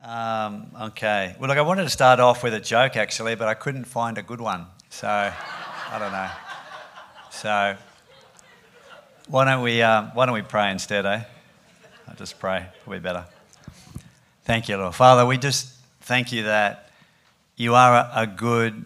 Okay. Well, look, I wanted to start off with a joke actually, but I couldn't find a good one. So, I don't know. So, why don't we pray instead, eh? I'll just pray. It'll be better. Thank you, Lord. Father, we just thank you that you are a good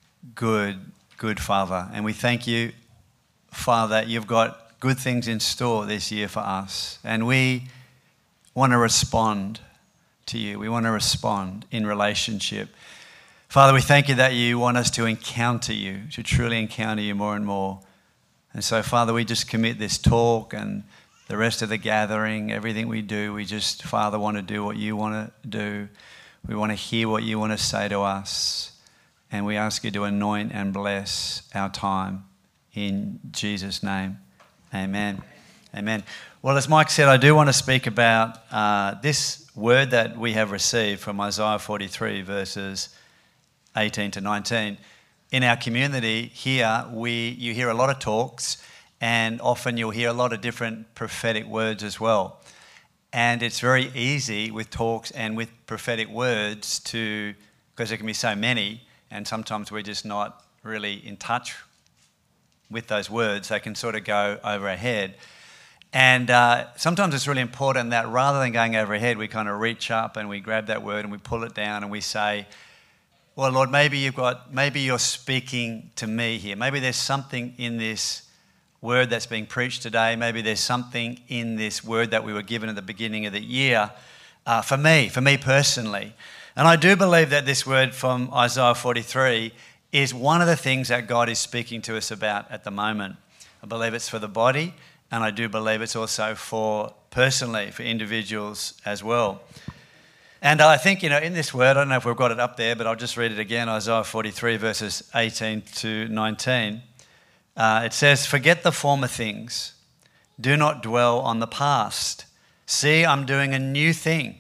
Father. And we thank you, Father, that you've got good things in store this year for us. And we want to respond to you. We want to respond in relationship. Father, we thank you that you want us to encounter you, to truly encounter you more and more. And so, Father, we just commit this talk and the rest of the gathering, everything we do, we just, Father, want to do what you want to do. We want to hear what you want to say to us. And we ask you to anoint and bless our time in Jesus' name. Amen. Amen. Well, as Mike said, I do want to speak about this word that we have received from Isaiah 43, verses 18 to 19. In our community here, you hear a lot of talks, and often you'll hear a lot of different prophetic words as well. And it's very easy with talks and with prophetic words because there can be so many, and sometimes we're just not really in touch with those words. They can sort of go over our head. And sometimes it's really important that rather than going over our head, we kind of reach up and we grab that word and we pull it down and we say, well, Lord, maybe you're speaking to me here. Maybe there's something in this word that's being preached today. Maybe there's something in this word that we were given at the beginning of the year for me personally. And I do believe that this word from Isaiah 43 is one of the things that God is speaking to us about at the moment. I believe it's for the body, and I do believe it's also for individuals as well. And I think, in this word, I don't know if we've got it up there, but I'll just read it again, Isaiah 43, verses 18 to 19. It says, "Forget the former things. Do not dwell on the past. See, I'm doing a new thing.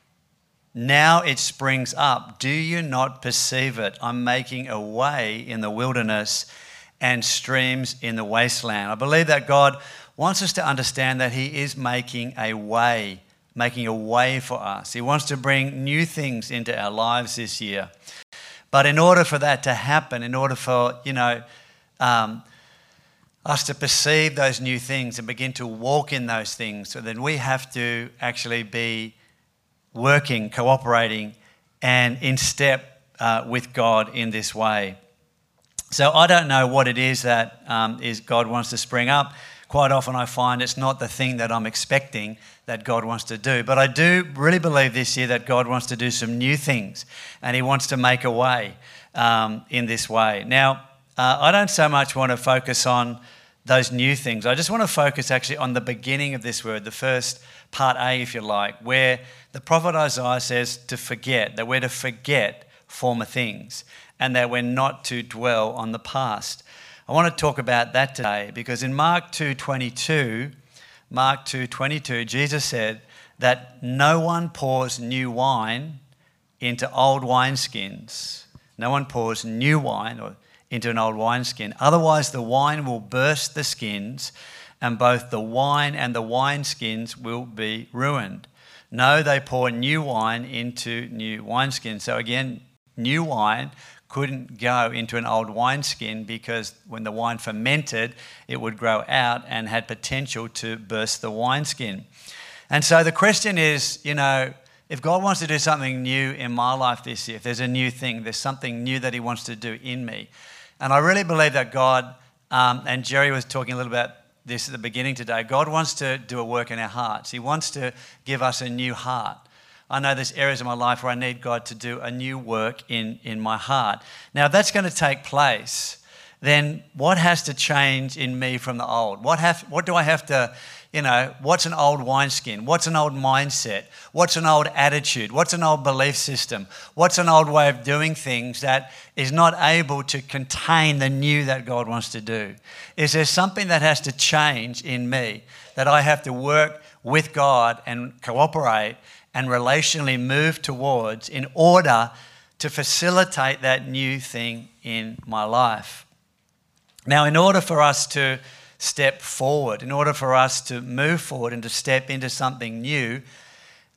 Now it springs up. Do you not perceive it? I'm making a way in the wilderness and streams in the wasteland." I believe that God wants us to understand that he is making a way for us. He wants to bring new things into our lives this year. But in order for that to happen, in order for, us to perceive those new things and begin to walk in those things, so then we have to actually be working, cooperating, and in step with God in this way. So I don't know what it is that God wants to spring up. Quite often I find it's not the thing that I'm expecting that God wants to do. But I do really believe this year that God wants to do some new things, and he wants to make a way in this way. Now, I don't so much want to focus on those new things. I just want to focus actually on the beginning of this word, the first part A, if you like, where the prophet Isaiah says to forget, that we're to forget former things and that we're not to dwell on the past. I want to talk about that today because in Mark 2:22, Jesus said that no one pours new wine into old wineskins. No one pours new wine into an old wineskin. Otherwise, the wine will burst the skins, and both the wine and the wineskins will be ruined. No, they pour new wine into new wineskins. So again, new wine couldn't go into an old wineskin because when the wine fermented, it would grow out and had potential to burst the wineskin. And so the question is, if God wants to do something new in my life this year, if there's a new thing, there's something new that he wants to do in me. And I really believe that God, and Jerry was talking a little about this at the beginning today, God wants to do a work in our hearts. He wants to give us a new heart. I know there's areas of my life where I need God to do a new work in my heart. Now, if that's going to take place, then what has to change in me from the old? What do I have to, what's an old wineskin? What's an old mindset? What's an old attitude? What's an old belief system? What's an old way of doing things that is not able to contain the new that God wants to do? Is there something that has to change in me that I have to work with God and cooperate and relationally move towards in order to facilitate that new thing in my life? Now, in order for us to step forward, in order for us to move forward and to step into something new,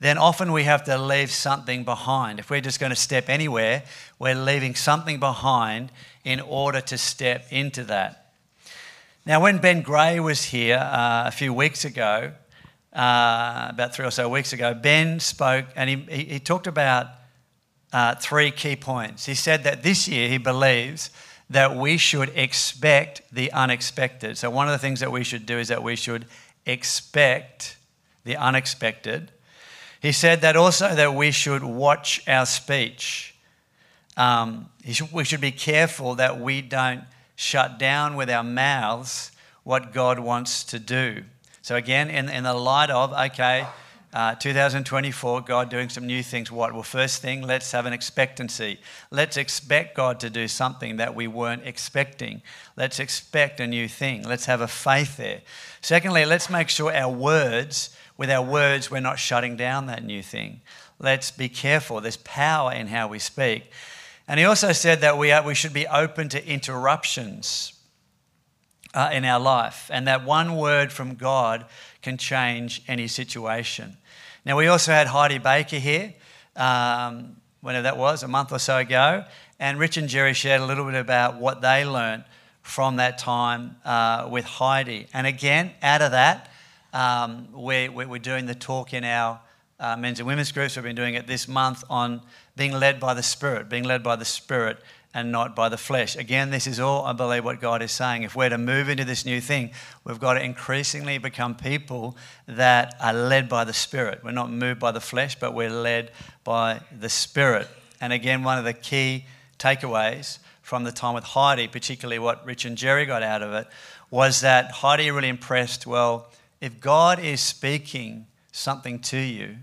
then often we have to leave something behind. If we're just going to step anywhere, we're leaving something behind in order to step into that. Now, when Ben Gray was here a few weeks ago, about 3 or so weeks ago, Ben spoke and he talked about 3 key points. He said that this year he believes that we should expect the unexpected. So one of the things that we should do is that we should expect the unexpected. He said that also that we should watch our speech. We should be careful that we don't shut down with our mouths what God wants to do. So again, in the light of, 2024, God doing some new things. What? Well, first thing, let's have an expectancy. Let's expect God to do something that we weren't expecting. Let's expect a new thing. Let's have a faith there. Secondly, let's make sure with our words, we're not shutting down that new thing. Let's be careful. There's power in how we speak. And he also said that we should be open to interruptions in our life, and that one word from God can change any situation. Now, we also had Heidi Baker here, whenever that was, a month or so ago, and Rich and Jerry shared a little bit about what they learned from that time with Heidi. And again, out of that, we're doing the talk in our men's and women's groups. We've been doing it this month on being led by the Spirit and not by the flesh. Again, this is all, I believe, what God is saying. If we're to move into this new thing, we've got to increasingly become people that are led by the Spirit. We're not moved by the flesh, but we're led by the Spirit. And again, one of the key takeaways from the time with Heidi, particularly what Rich and Jerry got out of it, was that Heidi really impressed, well, if God is speaking something to you,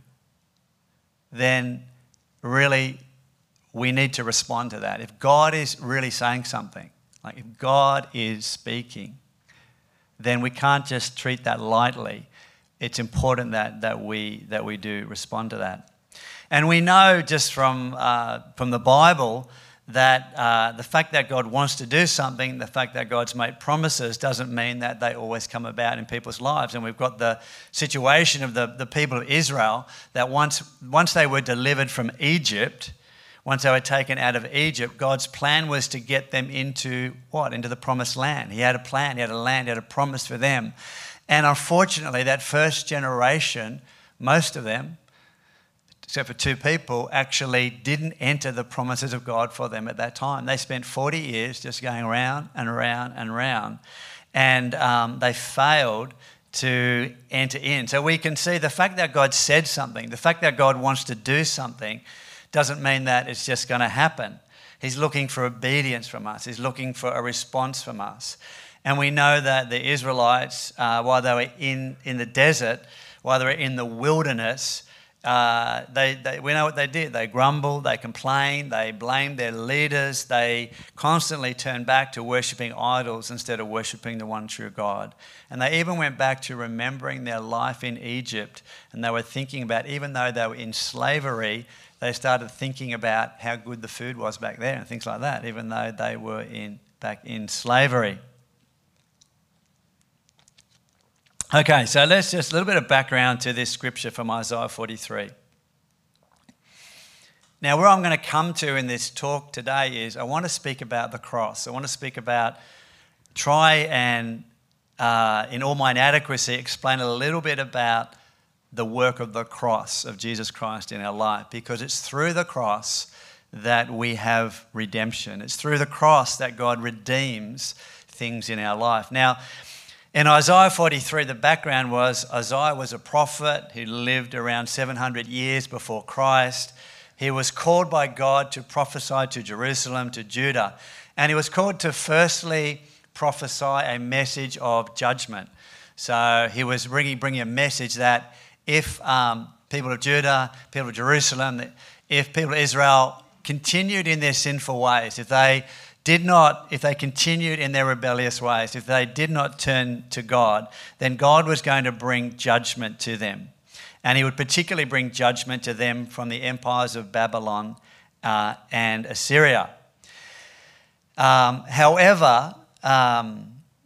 then really we need to respond to that. If God is really saying something, like if God is speaking, then we can't just treat that lightly. It's important that we do respond to that. And we know just from the Bible that the fact that God wants to do something, the fact that God's made promises doesn't mean that they always come about in people's lives. And we've got the situation of the people of Israel that once they were delivered from Egypt, once they were taken out of Egypt, God's plan was to get them into what? Into the promised land. He had a plan, he had a land, he had a promise for them. And unfortunately, that first generation, most of them, except for 2 people, actually didn't enter the promises of God for them at that time. They spent 40 years just going around and around and around, and they failed to enter in. So we can see the fact that God said something, the fact that God wants to do something, doesn't mean that it's just going to happen. He's looking for obedience from us. He's looking for a response from us. And we know that the Israelites, while they were in the desert, while they were in the wilderness, we know what they did. They grumbled, they complained, they blamed their leaders. They constantly turned back to worshipping idols instead of worshipping the one true God. And they even went back to remembering their life in Egypt. And they were thinking about, even though they were in slavery, they started thinking about how good the food was back there and things like that, even though they were back in slavery. Okay, so let's just a little bit of background to this scripture from Isaiah 43. Now, where I'm going to come to in this talk today is I want to speak about the cross. I want to speak about, try and, in all my inadequacy, explain a little bit about the work of the cross of Jesus Christ in our life, because it's through the cross that we have redemption. It's through the cross that God redeems things in our life. Now, in Isaiah 43, the background was Isaiah was a prophet who lived around 700 years before Christ. He was called by God to prophesy to Jerusalem, to Judah. And he was called to firstly prophesy a message of judgment. So he was bringing a message that if people of Judah, people of Jerusalem, if people of Israel continued in their sinful ways, if they continued in their rebellious ways, if they did not turn to God, then God was going to bring judgment to them. And he would particularly bring judgment to them from the empires of Babylon and Assyria. However,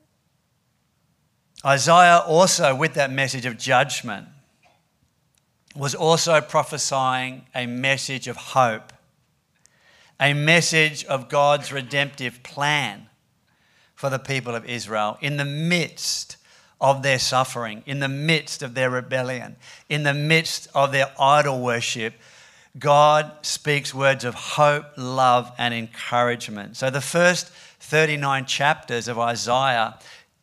Isaiah also, with that message of judgment, was also prophesying a message of hope, a message of God's redemptive plan for the people of Israel in the midst of their suffering, in the midst of their rebellion, in the midst of their idol worship. God speaks words of hope, love, and encouragement. So the first 39 chapters of Isaiah,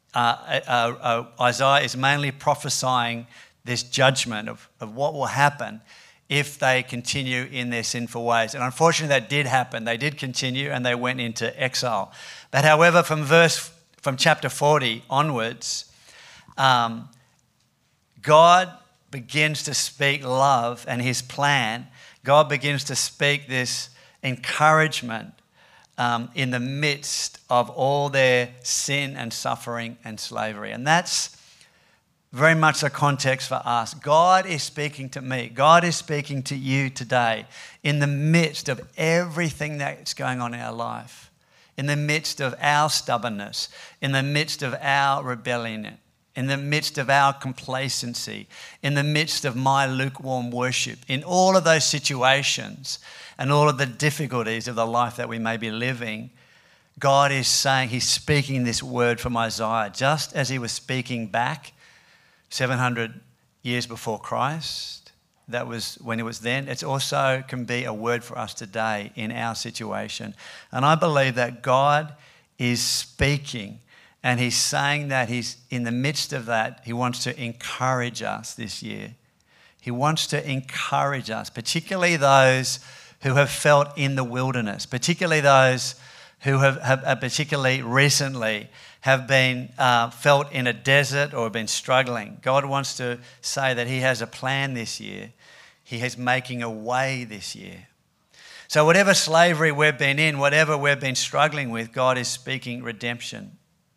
Isaiah is mainly prophesying this judgment of what will happen if they continue in their sinful ways. And unfortunately that did happen. They did continue and they went into exile. But however, from chapter 40 onwards, God begins to speak love and his plan. God begins to speak this encouragement in the midst of all their sin and suffering and slavery. And that's very much the context for us. God is speaking to me. God is speaking to you today in the midst of everything that's going on in our life, in the midst of our stubbornness, in the midst of our rebellion, in the midst of our complacency, in the midst of my lukewarm worship, in all of those situations and all of the difficulties of the life that we may be living. God is saying, he's speaking this word from Isaiah, just as he was speaking back 700 years before Christ. That was when it was then. It also can be a word for us today in our situation. And I believe that God is speaking and he's saying that he's in the midst of that, he wants to encourage us this year. He wants to encourage us, particularly those who have felt in the wilderness, particularly those who have particularly recently have been felt in a desert or been struggling. God wants to say that he has a plan this year. He is making a way this year. So whatever slavery we've been in, whatever we've been struggling with, God is speaking redemption.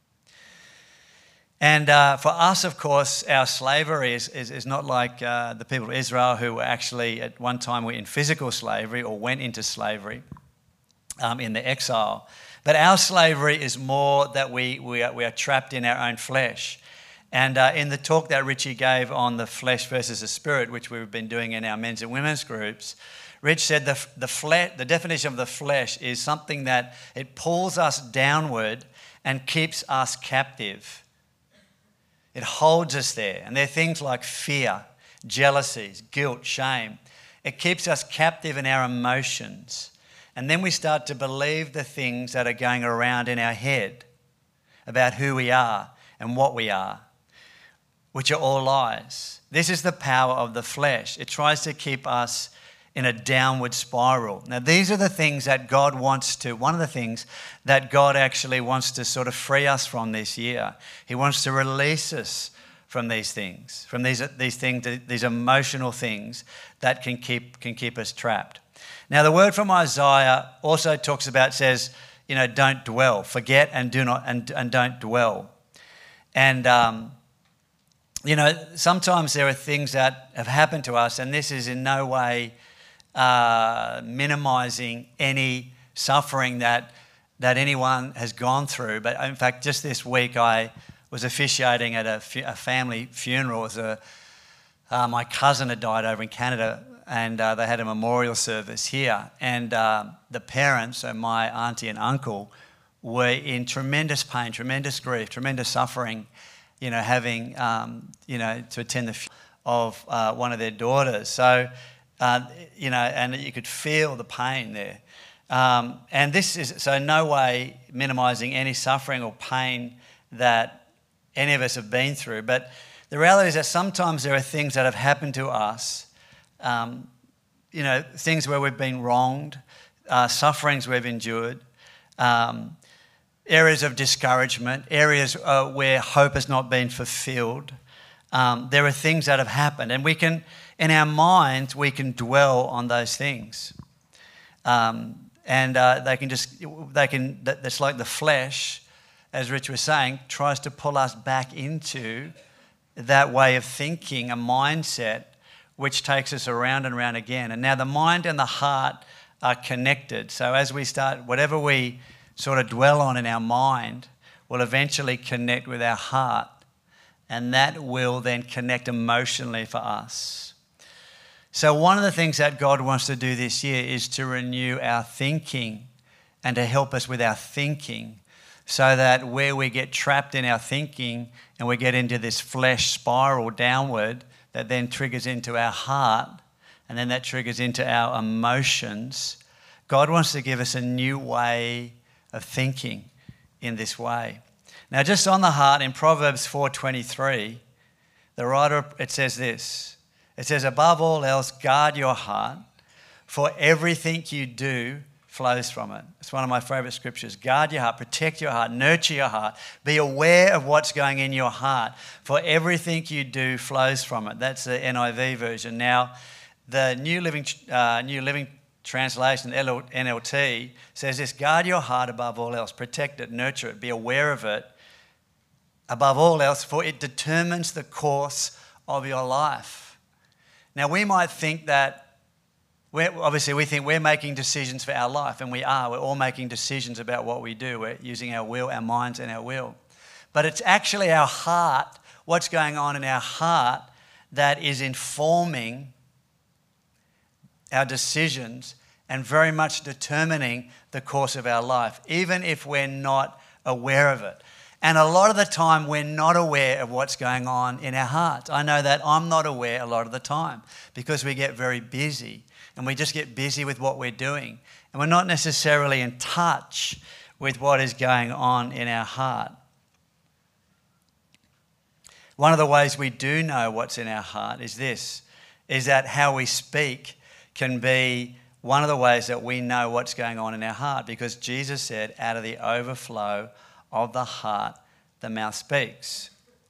And for us, of course, our slavery is not like the people of Israel who were actually at one time were in physical slavery or went into slavery in the exile. But our slavery is more that we are trapped in our own flesh. And in the talk that Richie gave on the flesh versus the spirit, which we've been doing in our men's and women's groups, Rich said the definition of the flesh is something that it pulls us downward and keeps us captive. It holds us there. And they're things like fear, jealousies, guilt, shame. It keeps us captive in our emotions. And then we start to believe the things that are going around in our head about who we are and what we are, which are all lies. This is the power of the flesh. It tries to keep us in a downward spiral. Now, these are the things that God wants to, one of the things that God actually wants to sort of free us from this year. He wants to release us from these things, from these things, these emotional things that can keep us trapped. Now, the word from Isaiah also talks about, says, don't dwell, forget and don't dwell. And, sometimes there are things that have happened to us, and this is in no way minimizing any suffering that anyone has gone through. But in fact, just this week I was officiating at a family funeral. My cousin had died over in Canada, and they had a memorial service here. And the parents, so my auntie and uncle, were in tremendous pain, tremendous grief, tremendous suffering, having, to attend the funeral of one of their daughters. So, and you could feel the pain there. And this is, so in no way minimizing any suffering or pain that any of us have been through. But the reality is that sometimes there are things that have happened to us, things where we've been wronged, sufferings we've endured, areas of discouragement, areas where hope has not been fulfilled. There are things that have happened, and we can, in our minds, we can dwell on those things. That's like the flesh, as Rich was saying, tries to pull us back into that way of thinking, a mindset which takes us around and around again. And now the mind and the heart are connected. So as we start, whatever we sort of dwell on in our mind will eventually connect with our heart, and that will then connect emotionally for us. So one of the things that God wants to do this year is to renew our thinking and to help us with our thinking, so that where we get trapped in our thinking and we get into this flesh spiral downward that then triggers into our heart, and then that triggers into our emotions, God wants to give us a new way of thinking in this way. Now, just on the heart, in Proverbs 4:23, the writer, it says this. It says, above all else, guard your heart, for everything you do flows from it. It's one of my favourite scriptures. Guard your heart, protect your heart, nurture your heart. Be aware of what's going in your heart, for everything you do flows from it. That's the NIV version. Now, the New Living Translation, NLT, says this: guard your heart above all else, protect it, nurture it, be aware of it above all else, for it determines the course of your life. Now, we might think that we think we're making decisions for our life, and we are. We're all making decisions about what we do. We're using our will, our minds, and our will. But it's actually our heart, what's going on in our heart, that is informing our decisions and very much determining the course of our life, even if we're not aware of it. And a lot of the time, we're not aware of what's going on in our hearts. I know that I'm not aware a lot of the time because we get very busy. And we just get busy with what we're doing. And we're not necessarily in touch with what is going on in our heart. One of the ways we do know what's in our heart is this, is that how we speak can be one of the ways that we know what's going on in our heart, because Jesus said, out of the overflow of the heart, the mouth speaks.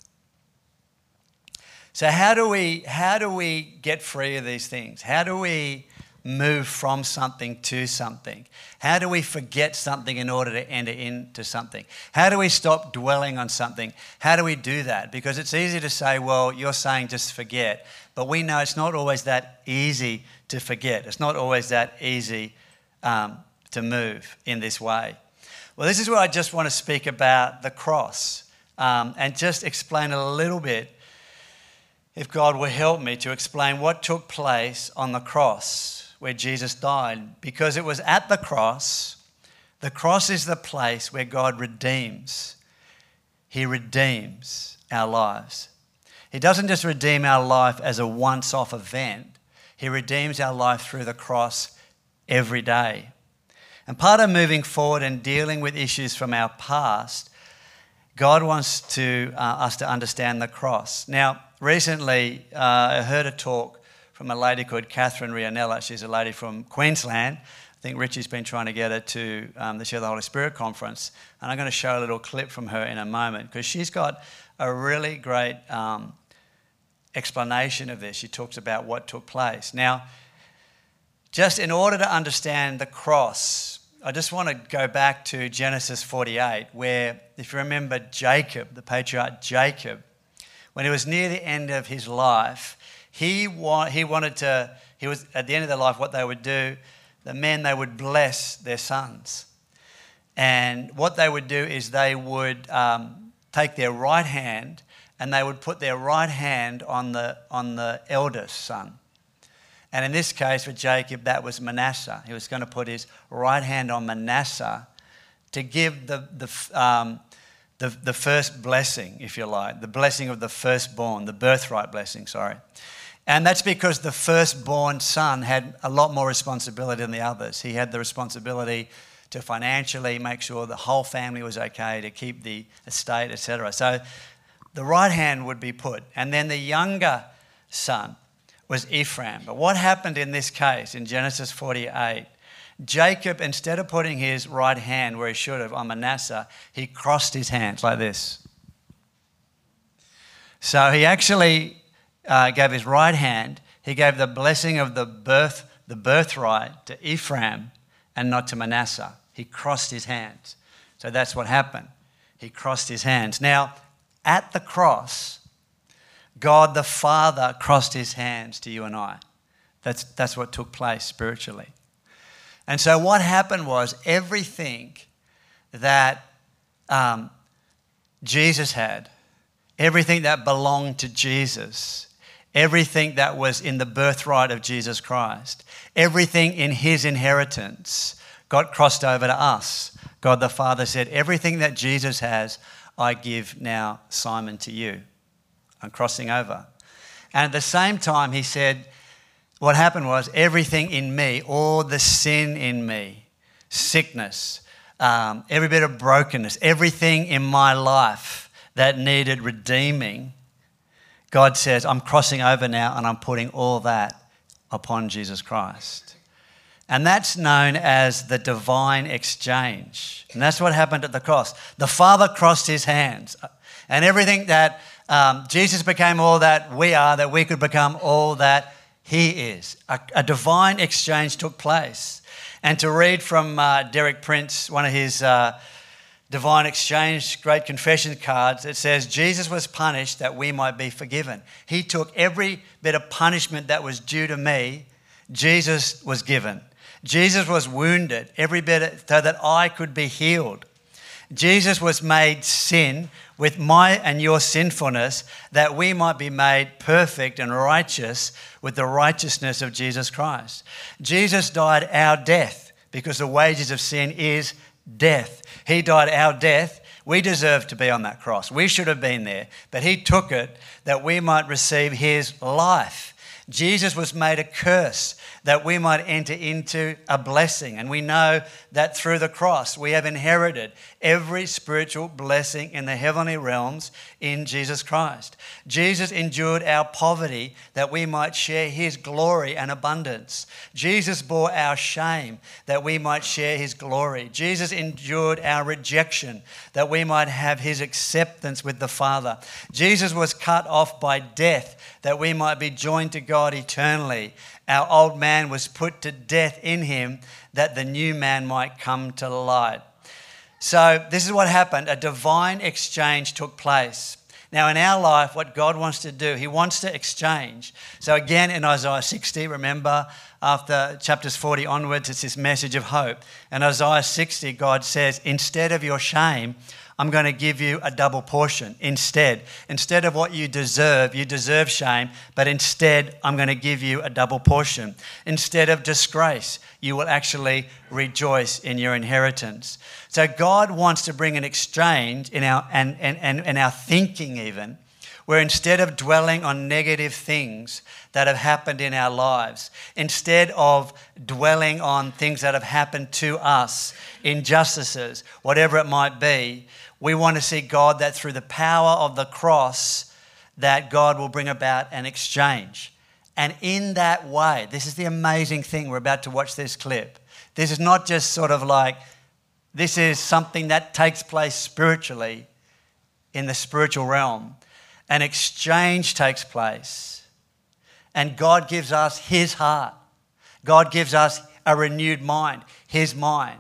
So how do we get free of these things? How do we move from something to something? How do we forget something in order to enter into something? How do we stop dwelling on something? How do we do that? Because it's easy to say, well, you're saying just forget. But we know it's not always that easy to forget. It's not always that easy to move in this way. Well, this is where I just want to speak about the cross and just explain a little bit, if God will help me, to explain what took place on the cross where Jesus died. Because it was at the cross is the place where God redeems. He redeems our lives. He doesn't just redeem our life as a once-off event. He redeems our life through the cross every day. And part of moving forward and dealing with issues from our past, God wants us to understand the cross. Now, recently, I heard a talk from a lady called Catherine Rianella. She's a lady from Queensland. I think Richie's been trying to get her to the Share the Holy Spirit conference. And I'm going to show a little clip from her in a moment, because she's got a really great explanation of this. She talks about what took place. Now, just in order to understand the cross, I just want to go back to Genesis 48, where, if you remember Jacob, the patriarch Jacob, when he was near the end of his life, he was at the end of their life, what they would do, the men, they would bless their sons. And what they would do is they would take their right hand and they would put their right hand on the eldest son. And in this case, for Jacob, that was Manasseh. He was going to put his right hand on Manasseh to give the first blessing, if you like, the blessing of the firstborn, the birthright blessing, sorry. And that's because the firstborn son had a lot more responsibility than the others. He had the responsibility to financially make sure the whole family was okay, to keep the estate, etc. So the right hand would be put. And then the younger son was Ephraim. But what happened in this case, in Genesis 48, Jacob, instead of putting his right hand where he should have on Manasseh, he crossed his hands like this. So he actually gave his right hand. He gave the blessing of the birthright to Ephraim and not to Manasseh. He crossed his hands. So that's what happened. He crossed his hands. Now, at the cross, God the Father crossed his hands to you and I. That's what took place spiritually. And so what happened was everything that Jesus had, everything that belonged to Jesus, everything that was in the birthright of Jesus Christ, everything in his inheritance got crossed over to us. God the Father said, everything that Jesus has, I give now, Simon, to you. I'm crossing over. And at the same time, he said, what happened was everything in me, all the sin in me, sickness, every bit of brokenness, everything in my life that needed redeeming, God says, I'm crossing over now and I'm putting all that upon Jesus Christ. And that's known as the divine exchange. And that's what happened at the cross. The Father crossed his hands. And everything that Jesus became all that we are, that we could become all that he is. A divine exchange took place. And to read from Derek Prince, one of his divine exchange great confession cards, it says, Jesus was punished that we might be forgiven. He took every bit of punishment that was due to me, Jesus was given. Jesus was wounded, every bit so that I could be healed. Jesus was made sin with my and your sinfulness, that we might be made perfect and righteous with the righteousness of Jesus Christ. Jesus died our death because the wages of sin is death. He died our death. We deserve to be on that cross. We should have been there, but he took it that we might receive his life. Jesus was made a curse that we might enter into a blessing. And we know that through the cross we have inherited every spiritual blessing in the heavenly realms in Jesus Christ. Jesus endured our poverty that we might share his glory and abundance. Jesus bore our shame that we might share his glory. Jesus endured our rejection that we might have his acceptance with the Father. Jesus was cut off by death that we might be joined to God eternally. Our old man was put to death in him that the new man might come to light. So this is what happened. A divine exchange took place. Now in our life, what God wants to do, he wants to exchange. So again in Isaiah 60, remember after chapters 40 onwards, it's this message of hope. In Isaiah 60, God says, instead of your shame, I'm going to give you a double portion. Instead of what you deserve shame, but instead I'm going to give you a double portion. Instead of disgrace, you will actually rejoice in your inheritance. So God wants to bring an exchange in our thinking even, where instead of dwelling on negative things that have happened in our lives, instead of dwelling on things that have happened to us, injustices, whatever it might be, we want to see God that through the power of the cross, that God will bring about an exchange. And in that way, this is the amazing thing, we're about to watch this clip. This is not just sort of like, this is something that takes place spiritually in the spiritual realm. An exchange takes place. And God gives us his heart. God gives us a renewed mind, his mind.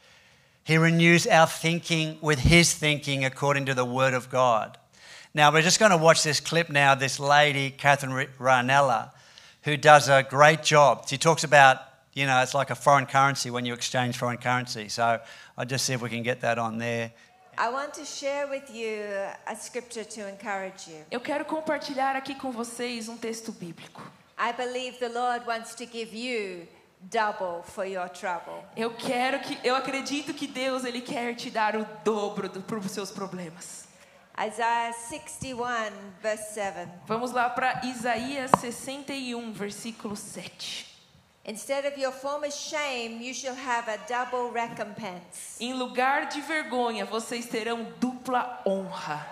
He renews our thinking with his thinking according to the word of God. Now, we're just going to watch this clip now, this lady, Catherine Ranella, who does a great job. She talks about, it's like a foreign currency when you exchange foreign currency. So I'll just see if we can get that on there. I want to share with you a scripture to encourage you. Eu quero compartilhar aqui com vocês texto bíblico. I believe the Lord wants to give you double for your trouble. Eu acredito que Deus ele quer te dar o dobro para os seus problemas. Isaiah 61 verse 7. Vamos lá para Isaías 61 versículo 7. Instead of your former shame, you shall have a double recompense. Em lugar de vergonha, vocês terão dupla honra.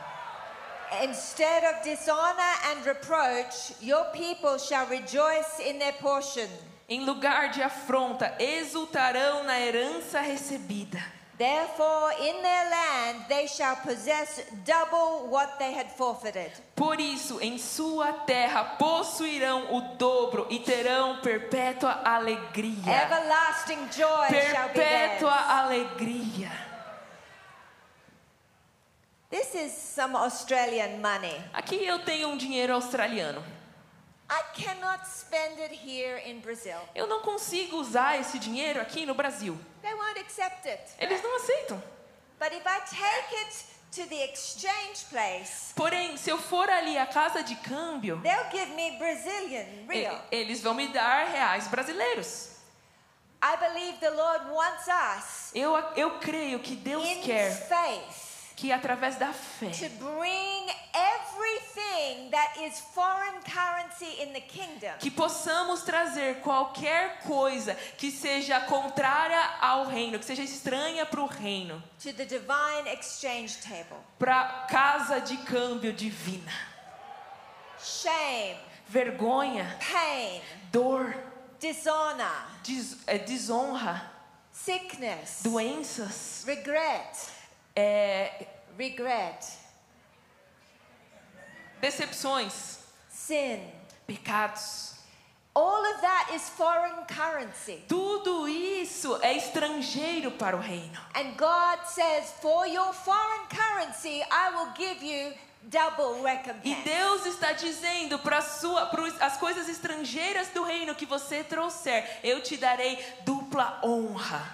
Instead of dishonor and reproach, your people shall rejoice in their portion. Em lugar de afronta, exultarão na herança recebida. Therefore, in their land, they shall possess double what they had forfeited. Por isso, em sua terra possuirão o dobro e terão perpétua alegria. Everlasting joy shall be theirs. Perpétua alegria. This is some Australian money. Aqui eu tenho dinheiro australiano. I cannot spend it here in Brazil. Eu não consigo usar esse dinheiro aqui no Brasil. They won't accept it. Eles não aceitam. But if I take it to the exchange place, Porém, se eu for ali à casa de câmbio, they'll give me Brazilian real. eles vão me dar reais brasileiros. I believe the Lord wants us Eu creio que Deus in quer faith que através da fé, to bring everything that is foreign currency in the kingdom que possamos trazer qualquer coisa que seja contrária ao reino, que seja estranha para o reino, to the divine exchange table. para a casa de câmbio divina. Shame, Vergonha, pain, dor, dishonor, desonra, sickness, doenças, regret, decepções, sin. pecados. All of that is foreign currency. Tudo isso é estrangeiro para o reino. And God says, for your foreign currency, I will give you double E recompense. Deus está dizendo para as coisas estrangeiras do reino que você trouxer, eu te darei dupla honra.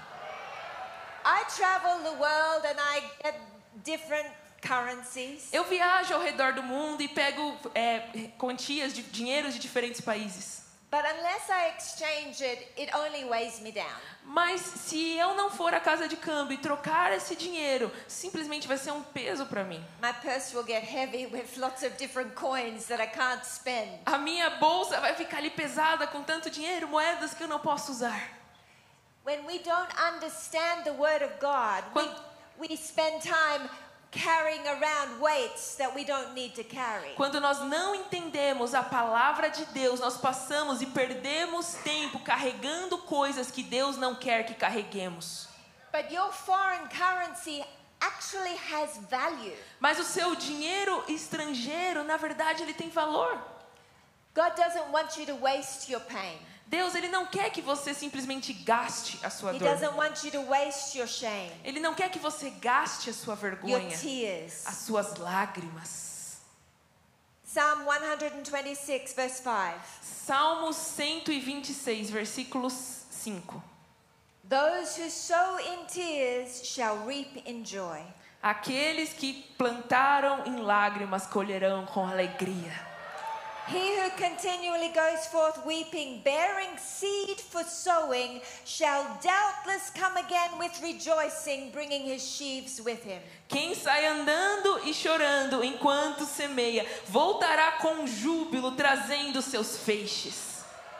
I travel the world and I get different currencies. Eu viajo ao redor do mundo e pego quantias de dinheiros de diferentes países. But unless I exchange it, it only weighs me down. Mas se eu não for à casa de câmbio e trocar esse dinheiro, simplesmente vai ser um peso para mim. My purse will get heavy with lots of different coins that I can't spend. A minha bolsa vai ficar ali pesada com tanto dinheiro, moedas que eu não posso usar. When we don't understand the word of God, we spend time carrying around weights that we don't need to carry. Quando nós não entendemos a palavra de Deus, nós passamos e perdemos tempo carregando coisas que Deus não quer que carreguemos. But your foreign currency actually has value. Mas o seu dinheiro estrangeiro, na verdade, ele tem valor. God doesn't want you to waste your pain. Deus, ele não quer que você simplesmente gaste a sua He dor. doesn't want you to waste your shame, Ele não quer que você gaste a sua your vergonha, tears. as suas lágrimas. Psalm 126, verse 5. Salmos 126, versículo 5. Those who sow in tears shall reap in joy. Aqueles que plantaram em lágrimas colherão com alegria. He who continually goes forth weeping, bearing seed for sowing, shall doubtless come again with rejoicing, bringing his sheaves with him. Quem sai andando e chorando enquanto semeia, voltará com júbilo trazendo seus feixes.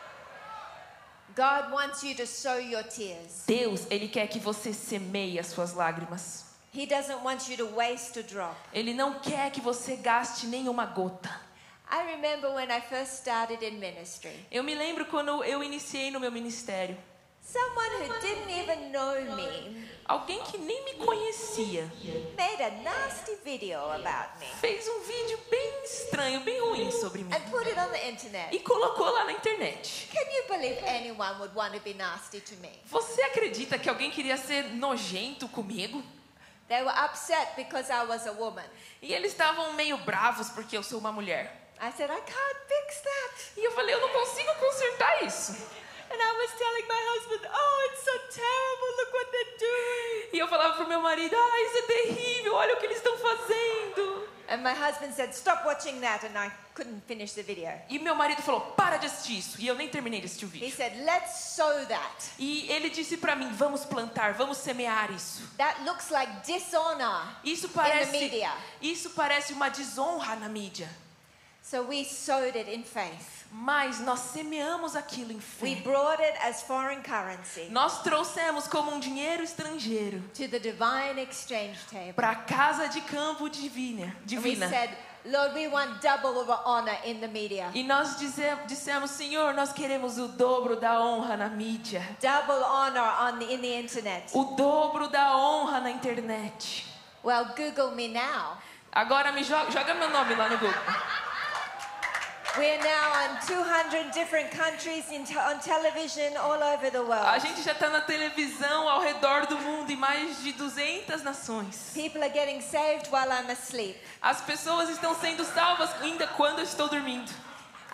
God wants you to sow your tears. Deus, ele quer que você semeie as suas lágrimas. He doesn't want you to waste a drop. Ele não quer que você gaste nenhuma gota. I remember when I first started in ministry. Eu me lembro quando eu iniciei no meu ministério. Someone who didn't even know me Alguém que nem me conhecia made a nasty video about me fez um vídeo bem estranho, bem ruim sobre mim. and put it on the internet. E colocou lá na internet. Can you believe anyone would want to be nasty to me? Você acredita que alguém queria ser nojento comigo? They were upset because I was a woman. E eles estavam meio bravos porque eu sou uma mulher. I said, I can't fix that. E eu falei, eu não consigo consertar isso. And I was telling my husband, oh, it's so terrible, look what they're doing. E eu falava pro meu marido, isso é terrível, olha o que eles estão fazendo. And my husband said, stop watching that, and I couldn't finish the video. E meu marido falou, para de assistir isso. E eu nem terminei de assistir o He vídeo. said, let's sow that. E ele disse pra mim, vamos plantar, vamos semear isso. That looks like dishonor Isso in the media. parece uma desonra na mídia. So we sowed it in faith. Mas nós semeamos aquilo em We fé. brought it as foreign currency Nós trouxemos como um dinheiro estrangeiro to the divine exchange table. para a casa de campo divina. And we said, Lord, we want double of honor in the media. E nós dissemos, Senhor, nós queremos o dobro da honra na mídia. Double honor in the internet. O dobro da honra na internet. Well, Google me now. Agora joga meu nome lá no Google. We're now on 200 different countries on television all over the A world. gente já está na televisão ao redor do mundo em mais de 200 nações. People are getting saved while I'm asleep. As pessoas estão sendo salvas ainda quando eu estou dormindo.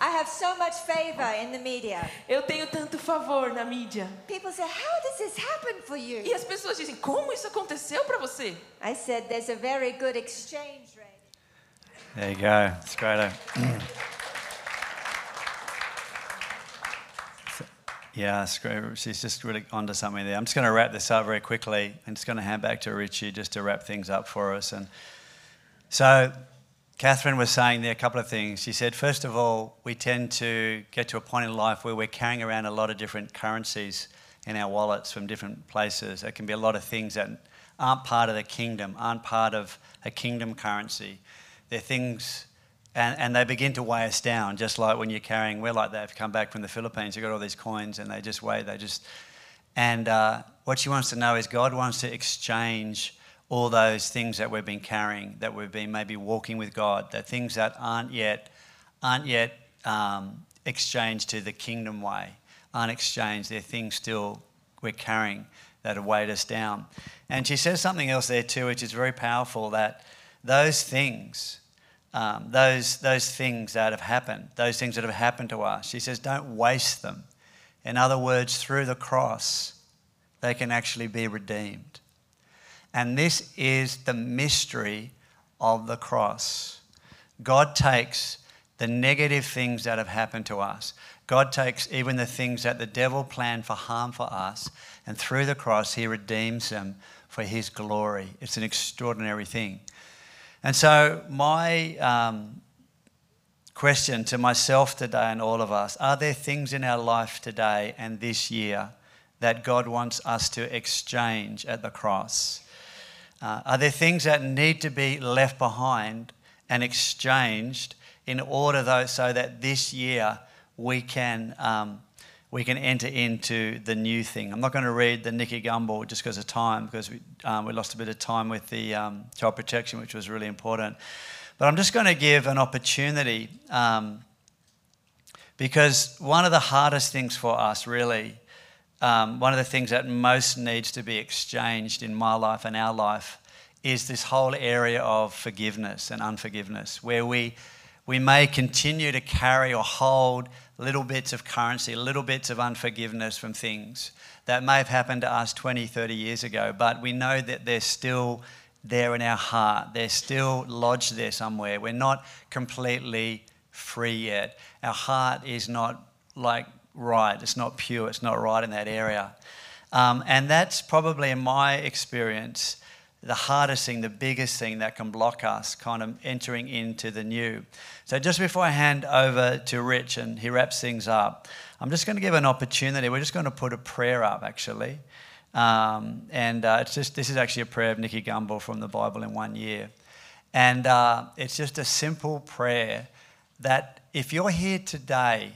I have so much favor in the media. Eu tenho tanto favor na mídia. People say, how does this happen for you? E as pessoas dizem, como isso aconteceu para você? I said, there's a very good exchange rate. There you go. It's great. Yeah, it's great. She's just really onto something there. I'm just going to wrap this up very quickly. I'm just going to hand back to Richie just to wrap things up for us. And so Catherine was saying there a couple of things. She said, first of all, we tend to get to a point in life where we're carrying around a lot of different currencies in our wallets from different places. There can be a lot of things that aren't part of the kingdom, aren't part of a kingdom currency. They're things, and they begin to weigh us down, just like when you're carrying, we're like that. If you come back from the Philippines, you've got all these coins and they just weigh, and what she wants to know is God wants to exchange all those things that we've been carrying, that we've been maybe walking with God, that things that aren't yet exchanged to the kingdom way, aren't exchanged. They're things still we're carrying that have weighed us down. And she says something else there too, which is very powerful, that those things, those things that have happened, those things that have happened to us, she says, don't waste them. In other words, through the cross, they can actually be redeemed. And this is the mystery of the cross. God takes the negative things that have happened to us. God takes even the things that the devil planned for harm for us, and through the cross, he redeems them for his glory. It's an extraordinary thing. And so my question to myself today and all of us, are there things in our life today and this year that God wants us to exchange at the cross? Are there things that need to be left behind and exchanged in order so that this year we can enter into the new thing? I'm not going to read the Nicky Gumbel just because of time, because we lost a bit of time with the child protection, which was really important. But I'm just going to give an opportunity because one of the hardest things for us really, one of the things that most needs to be exchanged in my life and our life is this whole area of forgiveness and unforgiveness, where we may continue to carry or hold little bits of currency, little bits of unforgiveness from things that may have happened to us 20, 30 years ago, but we know that they're still there in our heart. They're still lodged there somewhere. We're not completely free yet. Our heart is not right. It's not pure. It's not right in that area. And that's probably, in my experience, the hardest thing, the biggest thing that can block us kind of entering into the new. So just before I hand over to Rich and he wraps things up, I'm just going to give an opportunity. We're just going to put a prayer up, actually. This is actually a prayer of Nicky Gumbel from the Bible in 1 year. And it's just a simple prayer that if you're here today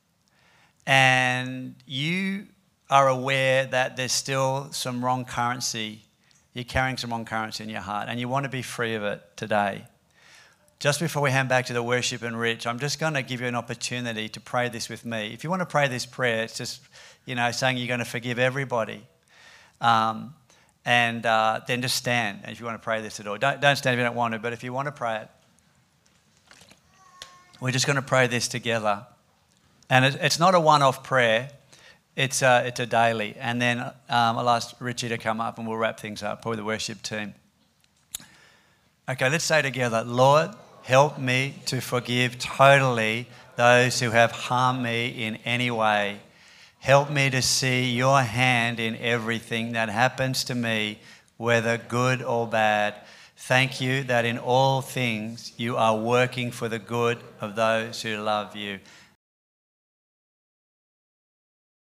and you are aware that there's still some wrong currency, you're carrying some wrong currency in your heart and you want to be free of it today. Just before we hand back to the worship and Rich, I'm just going to give you an opportunity to pray this with me. If you want to pray this prayer, it's just, saying you're going to forgive everybody. Then just stand if you want to pray this at all. Don't stand if you don't want to, but if you want to pray it, we're just going to pray this together. And it's not a one-off prayer. It's a daily. And then I'll ask Richie to come up and we'll wrap things up, probably the worship team. Okay, let's say together, Lord, help me to forgive totally those who have harmed me in any way. Help me to see your hand in everything that happens to me, whether good or bad. Thank you that in all things you are working for the good of those who love you.